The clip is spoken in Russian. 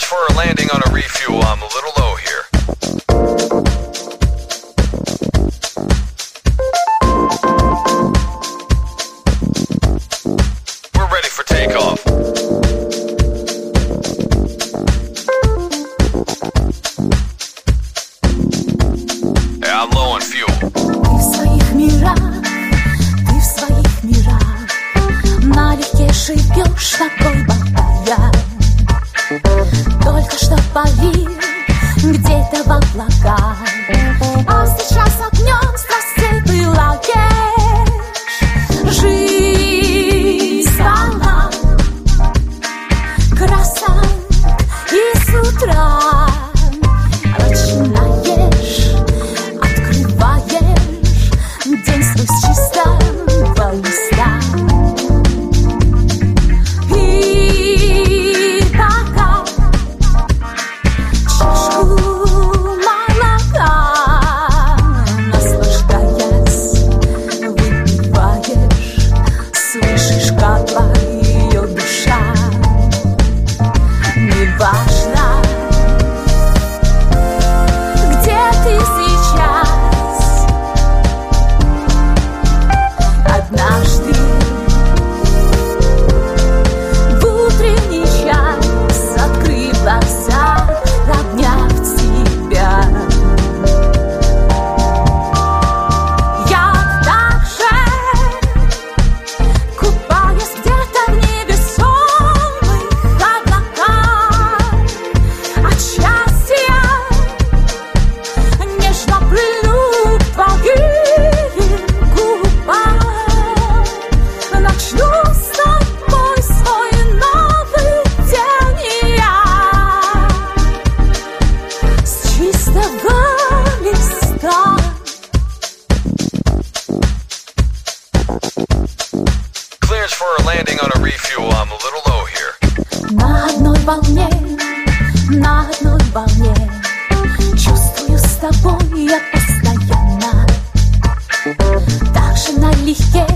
for a landing on a refuel. I'm a little low here. We're ready for takeoff. Yeah, I'm low on fuel. Ты в своих мирах, налегке живешь такой болтая. Только что парил где-то в облаках, а сейчас огнем страстей пылаешь. Жизнь стала красой, и с утра начинаешь, открываешь день свой с чистого листа. И пока чашку молока, наслаждаясь, выпиваешь, слышишь, как поет душа. Неважно, где ты сейчас, однажды в утренний час, открыв глаза, обняв тебя, я также, купаясь где-то в невесомых облаках, от счастья нежно прильну к твоим губам. Начну с тобой свой новый день, и я с чистого листа. Clearance for a landing on a refuel. I'm a little low here. На одной волне чувствую с тобой я постоянно, так же налегке